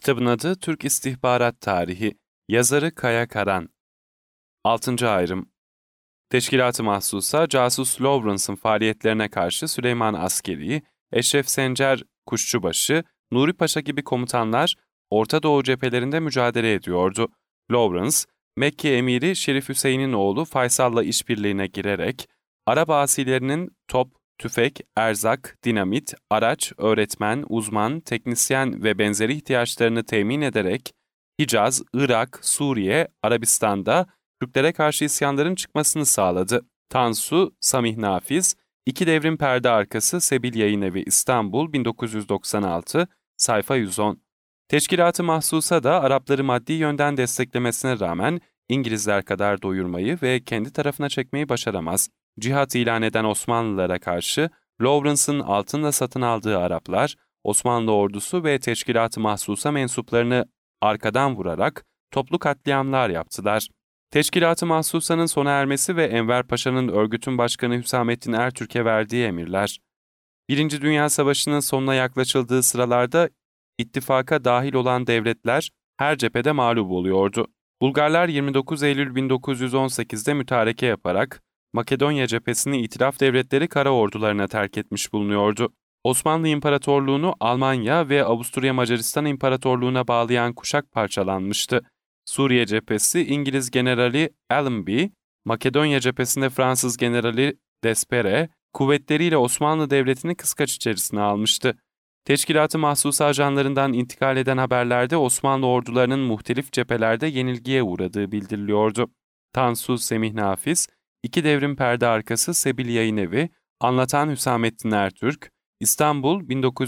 Kitabın adı Türk İstihbarat Tarihi. Yazarı Kaya Karan. 6. ayrım. Teşkilat-ı Mahsusa, casus Lawrence'ın faaliyetlerine karşı Süleyman Askeri, Eşref Sencer Kuşçubaşı, Nuri Paşa gibi komutanlar Orta Doğu cephelerinde mücadele ediyordu. Lawrence, Mekke emiri Şerif Hüseyin'in oğlu Faysal'la işbirliğine girerek, Arap asilerinin top, tüfek, erzak, dinamit, araç, öğretmen, uzman, teknisyen ve benzeri ihtiyaçlarını temin ederek, Hicaz, Irak, Suriye, Arabistan'da Türklere karşı isyanların çıkmasını sağladı. Tansu, Samih Nafiz, İki Devrim Perde Arkası Sebil Yayınevi İstanbul 1996, sayfa 110. Teşkilat-ı Mahsusa da Arapları maddi yönden desteklemesine rağmen İngilizler kadar doyurmayı ve kendi tarafına çekmeyi başaramaz. Cihat ilan eden Osmanlılara karşı Lawrence'ın altınla satın aldığı Araplar, Osmanlı ordusu ve Teşkilat-ı Mahsusa mensuplarını arkadan vurarak toplu katliamlar yaptılar. Teşkilat-ı Mahsusa'nın sona ermesi ve Enver Paşa'nın örgütün başkanı Hüsamettin Ertürk'e verdiği emirler. Birinci Dünya Savaşı'nın sonuna yaklaşıldığı sıralarda ittifaka dahil olan devletler her cephede mağlup oluyordu. Bulgarlar 29 Eylül 1918'de mütareke yaparak Makedonya cephesini itilaf devletleri kara ordularına terk etmiş bulunuyordu. Osmanlı İmparatorluğunu Almanya ve Avusturya Macaristan İmparatorluğu'na bağlayan kuşak parçalanmıştı. Suriye cephesi İngiliz generali Allenby, Makedonya cephesinde Fransız generali Despere, kuvvetleriyle Osmanlı Devleti'ni kıskaç içerisine almıştı. Teşkilat-ı Mahsusa ajanlarından intikal eden haberlerde Osmanlı ordularının muhtelif cephelerde yenilgiye uğradığı bildiriliyordu. Tansu Semih Nafiz, İki Devrim Perde Arkası Sebil Yayınevi, Anlatan Hüsamettin Ertürk, İstanbul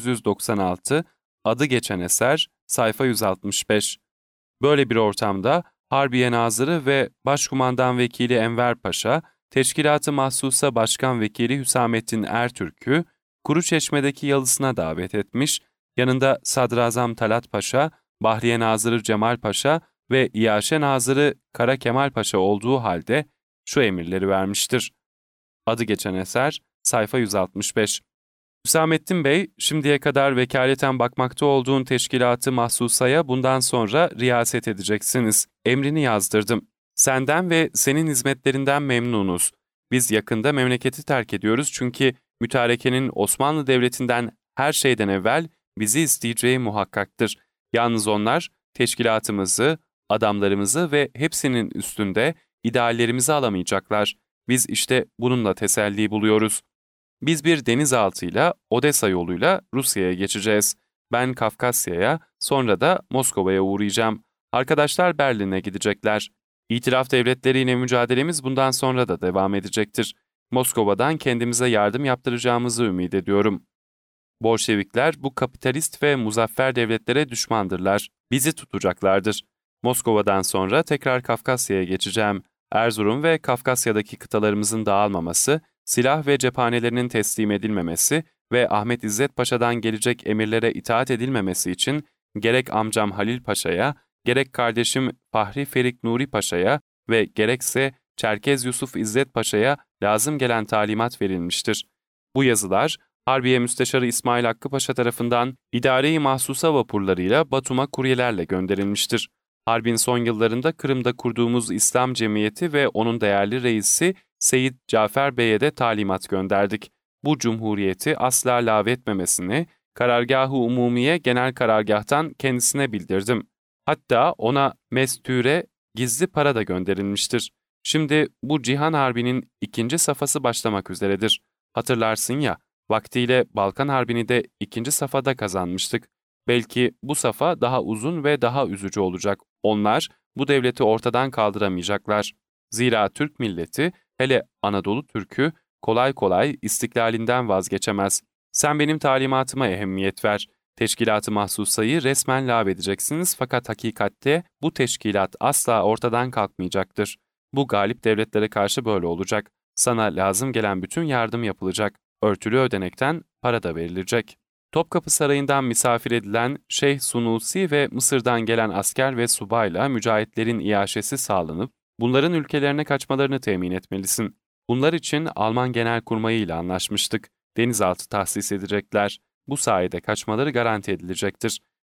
1996, adı geçen eser, sayfa 165. Böyle bir ortamda Harbiye Nazırı ve Başkumandan Vekili Enver Paşa, Teşkilat-ı Mahsusa Başkan Vekili Hüsamettin Ertürk'ü Kuruçeşme'deki yalısına davet etmiş, yanında Sadrazam Talat Paşa, Bahriye Nazırı Cemal Paşa ve İyaşe Nazırı Kara Kemal Paşa olduğu halde şu emirleri vermiştir. Adı geçen eser, sayfa 165. Hüsamettin Bey, şimdiye kadar vekaleten bakmakta olduğun Teşkilat-ı Mahsusa'ya bundan sonra riyaset edeceksiniz. Emrini yazdırdım. Senden ve senin hizmetlerinden memnunuz. Biz yakında memleketi terk ediyoruz çünkü mütarekenin Osmanlı Devleti'nden her şeyden evvel bizi isteyeceği muhakkaktır. Yalnız onlar teşkilatımızı, adamlarımızı ve hepsinin üstünde ideallerimizi alamayacaklar. Biz işte bununla teselli buluyoruz. Biz bir denizaltıyla Odessa yoluyla Rusya'ya geçeceğiz. Ben Kafkasya'ya, sonra da Moskova'ya uğrayacağım. Arkadaşlar Berlin'e gidecekler. İtilaf devletleriyle mücadelemiz bundan sonra da devam edecektir. Moskova'dan kendimize yardım yaptıracağımızı ümit ediyorum. Bolşevikler bu kapitalist ve muzaffer devletlere düşmandırlar. Bizi tutacaklardır. Moskova'dan sonra tekrar Kafkasya'ya geçeceğim. Erzurum ve Kafkasya'daki kıtalarımızın dağılmaması, silah ve cephanelerinin teslim edilmemesi ve Ahmet İzzet Paşa'dan gelecek emirlere itaat edilmemesi için gerek amcam Halil Paşa'ya, gerek kardeşim Fahri Ferik Nuri Paşa'ya ve gerekse Çerkez Yusuf İzzet Paşa'ya lazım gelen talimat verilmiştir. Bu yazılar, Harbiye Müsteşarı İsmail Hakkı Paşa tarafından İdare-i Mahsusa vapurlarıyla Batum'a kuryelerle gönderilmiştir. Harbin son yıllarında Kırım'da kurduğumuz İslam Cemiyeti ve onun değerli reisi Seyyid Cafer Bey'e de talimat gönderdik. Bu cumhuriyeti asla lağvetmemesini, Karargâh-ı Umumiye Genel Karargâh'tan kendisine bildirdim. Hatta ona mestüre gizli para da gönderilmiştir. Şimdi bu Cihan Harbi'nin ikinci safhası başlamak üzeredir. Hatırlarsın ya, vaktiyle Balkan Harbi'ni de ikinci safhada kazanmıştık. Belki bu safa daha uzun ve daha üzücü olacak. Onlar bu devleti ortadan kaldıramayacaklar. Zira Türk milleti, hele Anadolu Türk'ü kolay kolay istiklalinden vazgeçemez. Sen benim talimatıma ehemmiyet ver. Teşkilat-ı Mahsusa'yı resmen lağvedeceksiniz fakat hakikatte bu teşkilat asla ortadan kalkmayacaktır. Bu galip devletlere karşı böyle olacak. Sana lazım gelen bütün yardım yapılacak. Örtülü ödenekten para da verilecek. Topkapı Sarayı'ndan misafir edilen Şeyh Sunusi ve Mısır'dan gelen asker ve subayla mücahitlerin iaşesi sağlanıp bunların ülkelerine kaçmalarını temin etmelisin. Bunlar için Alman Genelkurmayı ile anlaşmıştık. Denizaltı tahsis edecekler. Bu sayede kaçmaları garanti edilecektir.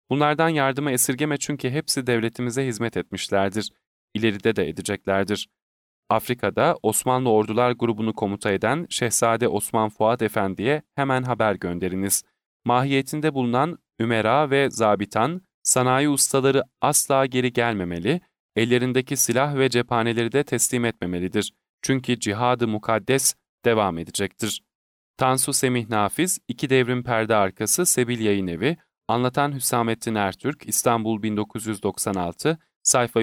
Bunlardan yardımı esirgeme çünkü hepsi devletimize hizmet etmişlerdir. İleride de edeceklerdir. Afrika'da Osmanlı Ordular Grubu'nu komuta eden Şehzade Osman Fuat Efendi'ye hemen haber gönderiniz. Mahiyetinde bulunan ümera ve zabitan, sanayi ustaları asla geri gelmemeli, ellerindeki silah ve cephaneleri de teslim etmemelidir. Çünkü cihad-ı mukaddes devam edecektir. Tansu Semih Nafiz, İki Devrim Perde Arkası, Sebil Yayınevi, Anlatan Hüsamettin Ertürk, İstanbul 1996, sayfa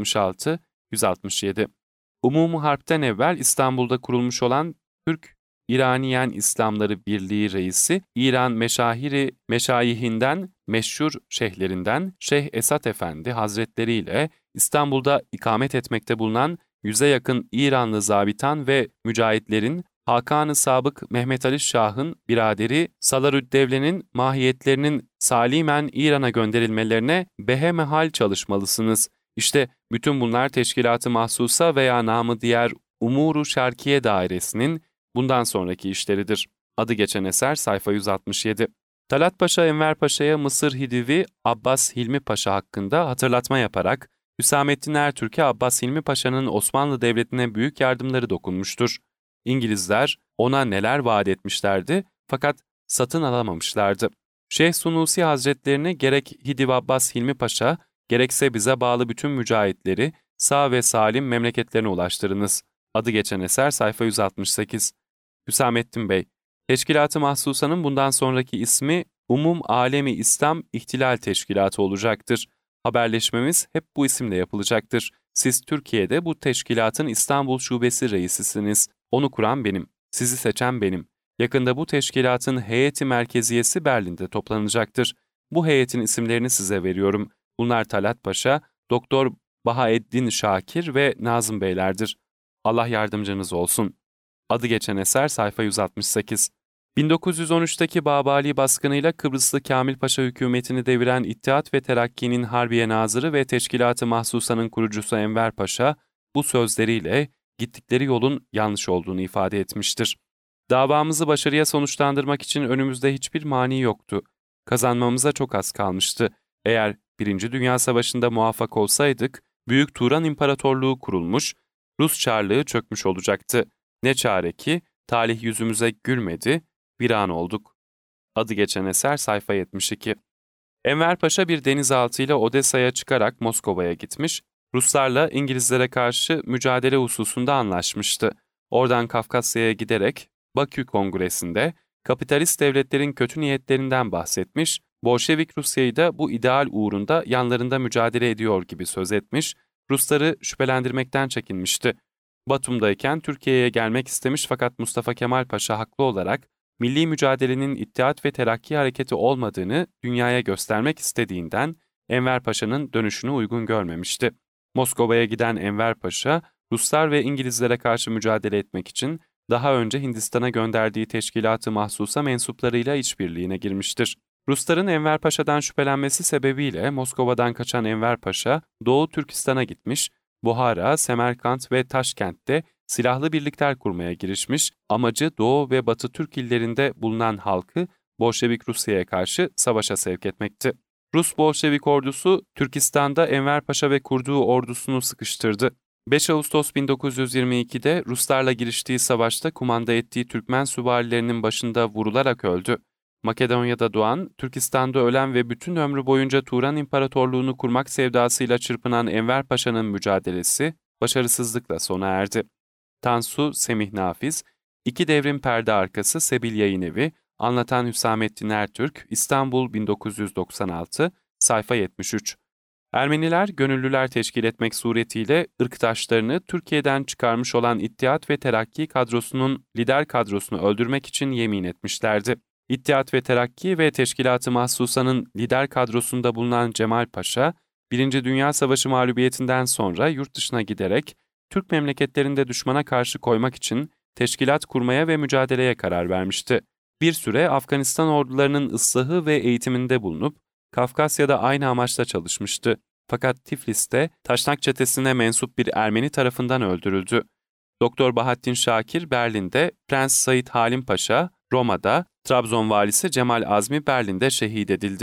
166-167. Umum-u Harp'ten evvel İstanbul'da kurulmuş olan Türk-İraniyen İslamları Birliği Reisi, İran meşayihinden, meşhur şeyhlerinden Şeyh Esat Efendi Hazretleri ile İstanbul'da ikamet etmekte bulunan 100'e yakın İranlı zabitan ve mücahitlerin Hakan-ı Sabık Mehmet Ali Şah'ın biraderi Salarüddevle'nin mahiyetlerinin salimen İran'a gönderilmelerine behemehal çalışmalısınız. İşte bütün bunlar Teşkilat-ı Mahsusa veya namı diğer Umuru Şerkiye Dairesi'nin bundan sonraki işleridir. Adı geçen eser sayfa 167. Talat Paşa Enver Paşa'ya Mısır Hidivi Abbas Hilmi Paşa hakkında hatırlatma yaparak Hüsamettin Ertürk'e Abbas Hilmi Paşa'nın Osmanlı Devleti'ne büyük yardımları dokunmuştur. İngilizler ona neler vaat etmişlerdi fakat satın alamamışlardı. Şeyh Sunusi Hazretlerini gerek Hidiv Abbas Hilmi Paşa, gerekse bize bağlı bütün mücahitleri sağ ve salim memleketlerine ulaştırınız. Adı geçen eser sayfa 168. Hüsamettin Bey, Teşkilat-ı Mahsusa'nın bundan sonraki ismi Umum Alemi İslam İhtilal Teşkilatı olacaktır. Haberleşmemiz hep bu isimle yapılacaktır. Siz Türkiye'de bu teşkilatın İstanbul Şubesi reisisiniz. Onu kuran benim, sizi seçen benim. Yakında bu teşkilatın heyeti merkeziyesi Berlin'de toplanacaktır. Bu heyetin isimlerini size veriyorum. Bunlar Talat Paşa, Doktor Bahaeddin Şakir ve Nazım Beylerdir. Allah yardımcınız olsun. Adı geçen eser sayfa 168. 1913'teki Babali baskınıyla Kıbrıslı Kamil Paşa hükümetini deviren İttihat ve Terakki'nin Harbiye Nazırı ve Teşkilat-ı Mahsusa'nın kurucusu Enver Paşa, bu sözleriyle gittikleri yolun yanlış olduğunu ifade etmiştir. Davamızı başarıya sonuçlandırmak için önümüzde hiçbir mani yoktu. Kazanmamıza çok az kalmıştı. Eğer Birinci Dünya Savaşı'nda muvaffak olsaydık, Büyük Turan İmparatorluğu kurulmuş, Rus Çarlığı çökmüş olacaktı. Ne çare ki, talih yüzümüze gülmedi, viran olduk. Adı geçen eser sayfa 72. Enver Paşa bir denizaltıyla Odessa'ya çıkarak Moskova'ya gitmiş, Ruslarla İngilizlere karşı mücadele hususunda anlaşmıştı. Oradan Kafkasya'ya giderek Bakü Kongresi'nde kapitalist devletlerin kötü niyetlerinden bahsetmiş, Bolşevik Rusya'yı da bu ideal uğrunda yanlarında mücadele ediyor gibi söz etmiş, Rusları şüphelendirmekten çekinmişti. Batum'dayken Türkiye'ye gelmek istemiş fakat Mustafa Kemal Paşa haklı olarak milli mücadelenin İttihat ve Terakki hareketi olmadığını dünyaya göstermek istediğinden Enver Paşa'nın dönüşünü uygun görmemişti. Moskova'ya giden Enver Paşa, Ruslar ve İngilizlere karşı mücadele etmek için daha önce Hindistan'a gönderdiği Teşkilat-ı Mahsusa mensuplarıyla işbirliğine girmiştir. Rusların Enver Paşa'dan şüphelenmesi sebebiyle Moskova'dan kaçan Enver Paşa, Doğu Türkistan'a gitmiş, Buhara, Semerkant ve Taşkent'te silahlı birlikler kurmaya girişmiş, amacı Doğu ve Batı Türk illerinde bulunan halkı Bolşevik Rusya'ya karşı savaşa sevk etmekti. Rus Bolşevik ordusu Türkistan'da Enver Paşa ve kurduğu ordusunu sıkıştırdı. 5 Ağustos 1922'de Ruslarla giriştiği savaşta kumanda ettiği Türkmen süvarilerinin başında vurularak öldü. Makedonya'da doğan, Türkistan'da ölen ve bütün ömrü boyunca Turan İmparatorluğunu kurmak sevdasıyla çırpınan Enver Paşa'nın mücadelesi başarısızlıkla sona erdi. Tansu Semih Nafiz, İki Devrim Perde Arkası, Sebil Yayınevi, Anlatan Hüsamettin Ertürk, İstanbul 1996, sayfa 73. Ermeniler, gönüllüler teşkil etmek suretiyle ırktaşlarını Türkiye'den çıkarmış olan İttihat ve Terakki kadrosunun lider kadrosunu öldürmek için yemin etmişlerdi. İttihat ve Terakki ve Teşkilat-ı Mahsusa'nın lider kadrosunda bulunan Cemal Paşa, Birinci Dünya Savaşı mağlubiyetinden sonra yurt dışına giderek Türk memleketlerinde düşmana karşı koymak için teşkilat kurmaya ve mücadeleye karar vermişti. Bir süre Afganistan ordularının ıslahı ve eğitiminde bulunup Kafkasya'da aynı amaçla çalışmıştı. Fakat Tiflis'te Taşnak çetesine mensup bir Ermeni tarafından öldürüldü. Doktor Bahattin Şakir Berlin'de, Prens Said Halim Paşa Roma'da, Trabzon valisi Cemal Azmi Berlin'de şehit edildi.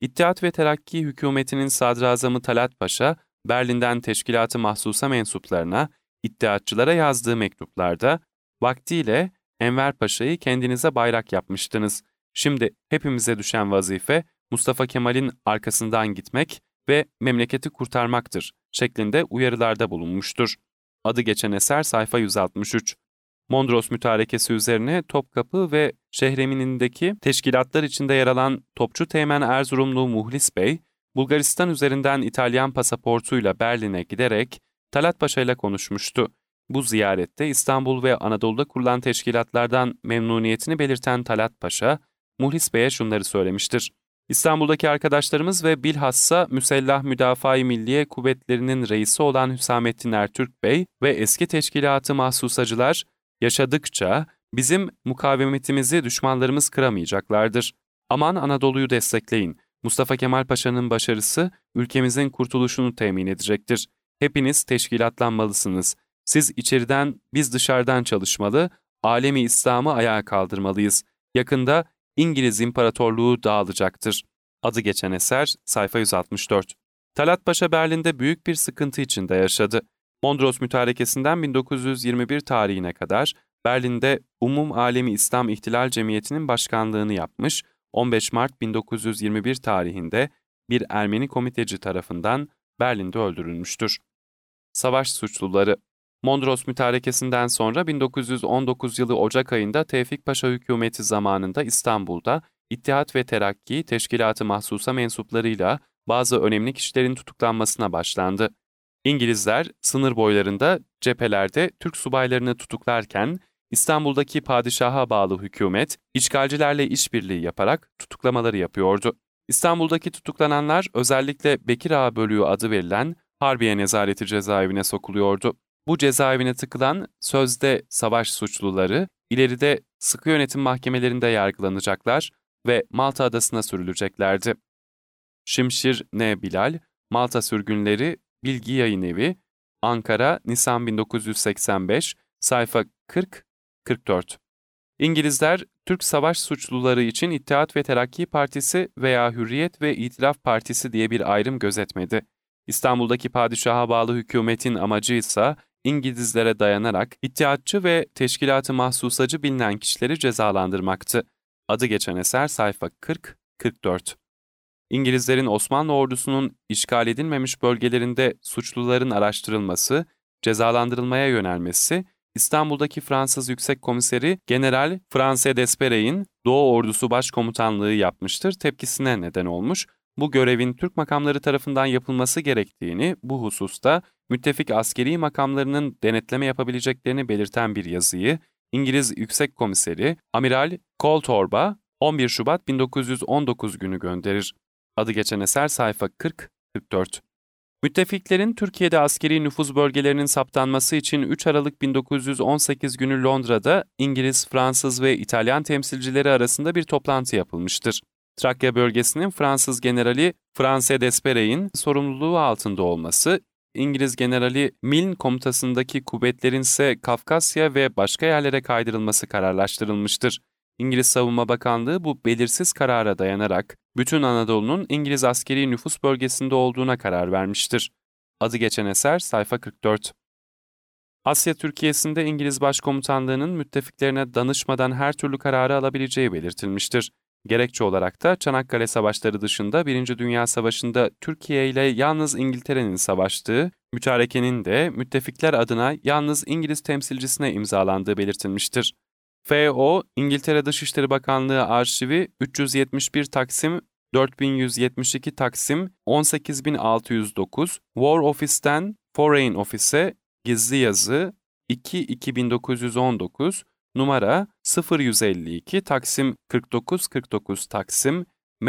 İttihat ve Terakki hükümetinin sadrazamı Talat Paşa, Berlin'den Teşkilat-ı Mahsus'a mensuplarına, İttihatçılara yazdığı mektuplarda, vaktiyle Enver Paşa'yı kendinize bayrak yapmıştınız. Şimdi hepimize düşen vazife, Mustafa Kemal'in arkasından gitmek ve memleketi kurtarmaktır şeklinde uyarılarda bulunmuştur. Adı geçen eser sayfa 163. Mondros Mütarekesi üzerine Topkapı ve Şehremini'ndeki teşkilatlar içinde yer alan Topçu Teğmen Erzurumlu Muhlis Bey, Bulgaristan üzerinden İtalyan pasaportuyla Berlin'e giderek Talat Paşa ile konuşmuştu. Bu ziyarette İstanbul ve Anadolu'da kurulan teşkilatlardan memnuniyetini belirten Talat Paşa, Muhlis Bey'e şunları söylemiştir. İstanbul'daki arkadaşlarımız ve bilhassa Müsellah Müdafaa-i Milliye Kuvvetleri'nin reisi olan Hüsamettin Ertürk Bey ve eski teşkilatı mahsusacılar yaşadıkça bizim mukavemetimizi düşmanlarımız kıramayacaklardır. Aman Anadolu'yu destekleyin. Mustafa Kemal Paşa'nın başarısı ülkemizin kurtuluşunu temin edecektir. Hepiniz teşkilatlanmalısınız. Siz içeriden, biz dışarıdan çalışmalı, alemi İslam'ı ayağa kaldırmalıyız. Yakında İngiliz İmparatorluğu dağılacaktır. Adı geçen eser sayfa 164. Talat Paşa Berlin'de büyük bir sıkıntı içinde yaşadı. Mondros Mütarekesi'nden 1921 tarihine kadar Berlin'de Umum Alemi İslam İhtilal Cemiyeti'nin başkanlığını yapmış, 15 Mart 1921 tarihinde bir Ermeni komiteci tarafından Berlin'de öldürülmüştür. Savaş suçluları. Mondros Mütarekesi'nden sonra 1919 yılı Ocak ayında Tevfik Paşa hükümeti zamanında İstanbul'da İttihat ve Terakki Teşkilat-ı Mahsus'a mensuplarıyla bazı önemli kişilerin tutuklanmasına başlandı. İngilizler sınır boylarında cephelerde Türk subaylarını tutuklarken İstanbul'daki padişaha bağlı hükümet işgalcilerle işbirliği yaparak tutuklamaları yapıyordu. İstanbul'daki tutuklananlar özellikle Bekir Ağa Bölüğü adı verilen Harbiye Nezareti cezaevine sokuluyordu. Bu cezaevine tıkılan sözde savaş suçluları ileride sıkı yönetim mahkemelerinde yargılanacaklar ve Malta adasına sürüleceklerdi. Şimşir N. Bilal, Malta Sürgünleri, Bilgi Yayınevi, Ankara, Nisan 1985, sayfa 40-44. İngilizler, Türk savaş suçluları için İttihat ve Terakki Partisi veya Hürriyet ve İtilaf Partisi diye bir ayrım gözetmedi. İstanbul'daki padişaha bağlı hükümetin amacı ise İngilizlere dayanarak İttihatçı ve teşkilat-ı mahsusacı bilinen kişileri cezalandırmaktı. Adı geçen eser sayfa 40-44. İngilizlerin Osmanlı ordusunun işgal edilmemiş bölgelerinde suçluların araştırılması, cezalandırılmaya yönelmesi, İstanbul'daki Fransız Yüksek Komiseri General Franse Desperey'in Doğu Ordusu Başkomutanlığı yapmıştır tepkisine neden olmuş, bu görevin Türk makamları tarafından yapılması gerektiğini, bu hususta müttefik askeri makamlarının denetleme yapabileceklerini belirten bir yazıyı İngiliz Yüksek Komiseri Amiral Coltorba 11 Şubat 1919 günü gönderir. Adı geçen eser sayfa 40-44. Müttefiklerin Türkiye'de askeri nüfuz bölgelerinin saptanması için 3 Aralık 1918 günü Londra'da İngiliz, Fransız ve İtalyan temsilcileri arasında bir toplantı yapılmıştır. Trakya bölgesinin Fransız generali Franse Desperey'in sorumluluğu altında olması, İngiliz generali Milne komutasındaki kuvvetlerin ise Kafkasya ve başka yerlere kaydırılması kararlaştırılmıştır. İngiliz Savunma Bakanlığı bu belirsiz karara dayanarak bütün Anadolu'nun İngiliz askeri nüfus bölgesinde olduğuna karar vermiştir. Adı geçen eser sayfa 44. Asya Türkiye'sinde İngiliz Başkomutanlığı'nın müttefiklerine danışmadan her türlü kararı alabileceği belirtilmiştir. Gerekçe olarak da Çanakkale Savaşları dışında 1. Dünya Savaşı'nda Türkiye ile yalnız İngiltere'nin savaştığı, mütarekenin de müttefikler adına yalnız İngiliz temsilcisine imzalandığı belirtilmiştir. F.O. İngiltere Dışişleri Bakanlığı Arşivi 371 Taksim 4172 Taksim 18609 War Office'ten Foreign Office'e gizli yazı 2-2919 numara 0152 Taksim 4949 Taksim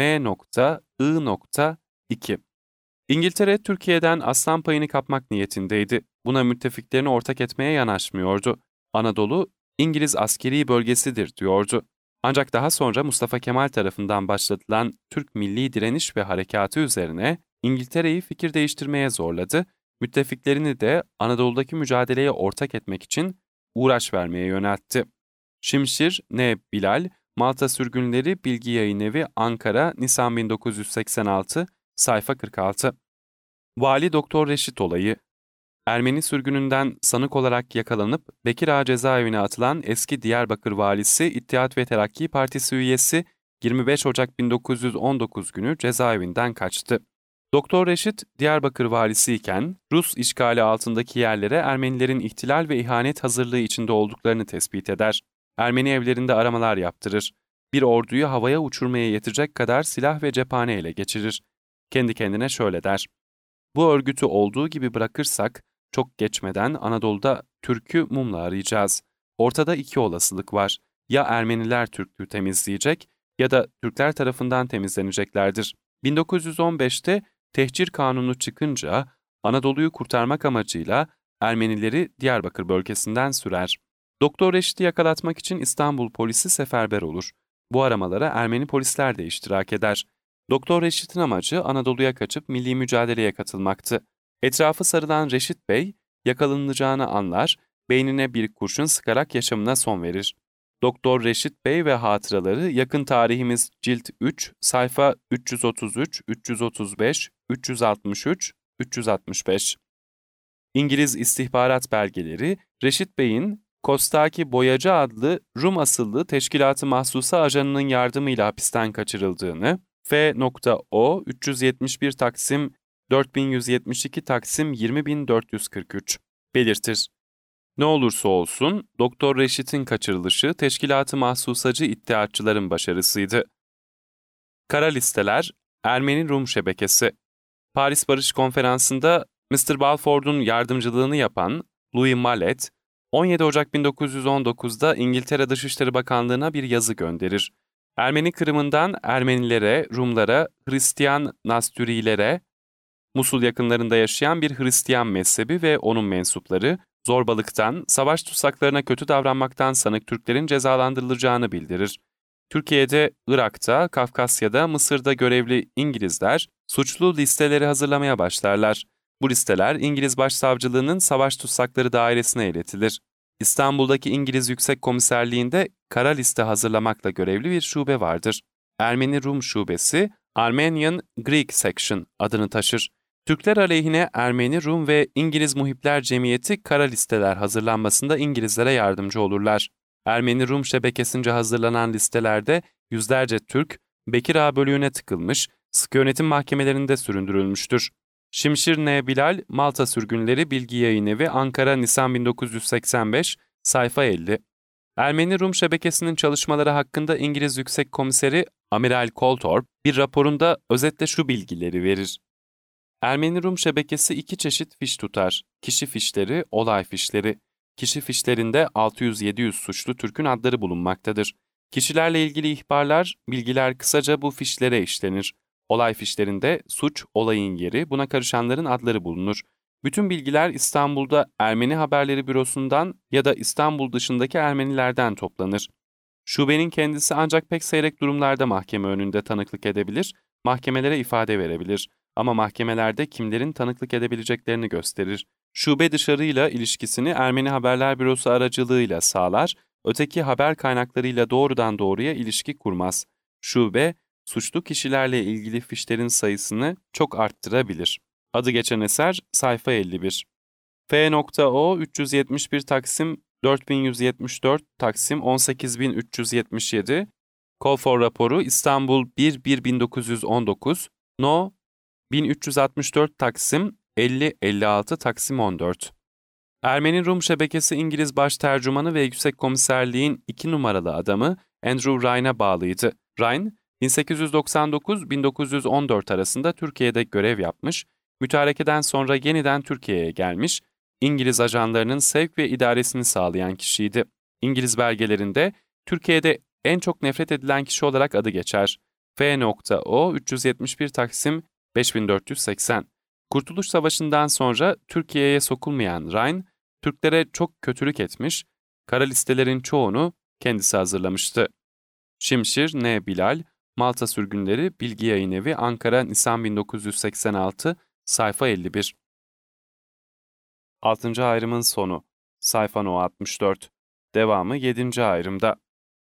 M.I.2. İngiltere Türkiye'den aslan payını kapmak niyetindeydi. Buna müttefiklerini ortak etmeye yanaşmıyordu. Anadolu İngiliz askeri bölgesidir diyordu. Ancak daha sonra Mustafa Kemal tarafından başlatılan Türk Milli Direniş ve Harekatı üzerine İngiltere'yi fikir değiştirmeye zorladı, müttefiklerini de Anadolu'daki mücadeleye ortak etmek için uğraş vermeye yöneltti. Şimşir N. Bilal, Malta Sürgünleri Bilgi Yayınevi Ankara, Nisan 1986, sayfa 46. Vali Doktor Reşit olayı. Ermeni sürgününden sanık olarak yakalanıp Bekir Ağa cezaevine atılan eski Diyarbakır valisi İttihat ve Terakki Partisi üyesi 25 Ocak 1919 günü cezaevinden kaçtı. Doktor Reşit, Diyarbakır valisi iken Rus işgali altındaki yerlere Ermenilerin ihtilal ve ihanet hazırlığı içinde olduklarını tespit eder. Ermeni evlerinde aramalar yaptırır. Bir orduyu havaya uçurmaya yetecek kadar silah ve cephane ele geçirir. Kendi kendine şöyle der: "Bu örgütü olduğu gibi bırakırsak, çok geçmeden Anadolu'da Türk'ü mumla arayacağız. Ortada iki olasılık var. Ya Ermeniler Türklüğü temizleyecek ya da Türkler tarafından temizleneceklerdir." 1915'te Tehcir Kanunu çıkınca Anadolu'yu kurtarmak amacıyla Ermenileri Diyarbakır bölgesinden sürer. Doktor Reşit'i yakalatmak için İstanbul polisi seferber olur. Bu aramalara Ermeni polisler de iştirak eder. Doktor Reşit'in amacı Anadolu'ya kaçıp milli mücadeleye katılmaktı. Etrafı sarılan Reşit Bey, yakalanacağını anlar, beynine bir kurşun sıkarak yaşamına son verir. Doktor Reşit Bey ve hatıraları Yakın Tarihimiz Cilt 3, sayfa 333, 335, 363, 365. İngiliz istihbarat belgeleri, Reşit Bey'in Kostaki Boyacı adlı Rum asıllı teşkilatı mahsusa ajanının yardımıyla hapisten kaçırıldığını, F.O. 371 Taksim 4172 Taksim 20443 belirtir. Ne olursa olsun, Doktor Reşit'in kaçırılışı teşkilat-ı mahsusacı iddiatçıların başarısıydı. Kara listeler, Ermeni-Rum şebekesi. Paris Barış Konferansı'nda Mr. Balfour'un yardımcılığını yapan Louis Mallet, 17 Ocak 1919'da İngiltere Dışişleri Bakanlığı'na bir yazı gönderir. Ermeni Kırım'ından Ermenilere, Rumlara, Hristiyan Nastürilere, Musul yakınlarında yaşayan bir Hristiyan mezhebi ve onun mensupları, zorbalıktan, savaş tutsaklarına kötü davranmaktan sanık Türklerin cezalandırılacağını bildirir. Türkiye'de, Irak'ta, Kafkasya'da, Mısır'da görevli İngilizler suçlu listeleri hazırlamaya başlarlar. Bu listeler İngiliz Başsavcılığının Savaş Tutsakları Dairesi'ne iletilir. İstanbul'daki İngiliz Yüksek Komiserliği'nde kara liste hazırlamakla görevli bir şube vardır. Ermeni-Rum şubesi, Armenian Greek Section adını taşır. Türkler aleyhine Ermeni, Rum ve İngiliz Muhipler Cemiyeti kara listeler hazırlanmasında İngilizlere yardımcı olurlar. Ermeni-Rum şebekesince hazırlanan listelerde yüzlerce Türk, Bekir Ağa bölüğüne tıkılmış, sıkı yönetim mahkemelerinde süründürülmüştür. Şimşir N. Bilal, Malta Sürgünleri Bilgi Yayınevi Ankara, Nisan 1985, sayfa 50. Ermeni-Rum şebekesinin çalışmaları hakkında İngiliz Yüksek Komiseri Amiral Colthorpe bir raporunda özetle şu bilgileri verir. Ermeni-Rum şebekesi iki çeşit fiş tutar. Kişi fişleri, olay fişleri. Kişi fişlerinde 600-700 suçlu Türk'ün adları bulunmaktadır. Kişilerle ilgili ihbarlar, bilgiler kısaca bu fişlere işlenir. Olay fişlerinde suç, olayın yeri, buna karışanların adları bulunur. Bütün bilgiler İstanbul'da Ermeni Haberleri Bürosu'ndan ya da İstanbul dışındaki Ermenilerden toplanır. Şubenin kendisi ancak pek seyrek durumlarda mahkeme önünde tanıklık edebilir, mahkemelere ifade verebilir. Ama mahkemelerde kimlerin tanıklık edebileceklerini gösterir. Şube dışarıyla ilişkisini Ermeni Haberler Bürosu aracılığıyla sağlar, öteki haber kaynaklarıyla doğrudan doğruya ilişki kurmaz. Şube, suçlu kişilerle ilgili fişlerin sayısını çok arttırabilir. Adı geçen eser sayfa 51. F.O. 371 Taksim 4174 Taksim 18377 Kolfor raporu İstanbul 1-1-1919 No 1364 Taksim 50-56 Taksim 14. Ermeni-Rum şebekesi İngiliz Baştercümanı ve Yüksek Komiserliğin 2 numaralı adamı Andrew Ryan'a bağlıydı. Ryan, 1899-1914 arasında Türkiye'de görev yapmış, mütarekeden sonra yeniden Türkiye'ye gelmiş, İngiliz ajanlarının sevk ve idaresini sağlayan kişiydi. İngiliz belgelerinde Türkiye'de en çok nefret edilen kişi olarak adı geçer. F.O. 371 Taksim 5480. Kurtuluş Savaşı'ndan sonra Türkiye'ye sokulmayan Ryan, Türklere çok kötülük etmiş, kara listelerin çoğunu kendisi hazırlamıştı. Şimşir N. Bilal, Malta Sürgünleri Bilgi Yayınevi Ankara, Nisan 1986, sayfa 51. 6. ayrımın sonu, sayfa No 64. Devamı 7. ayrımda.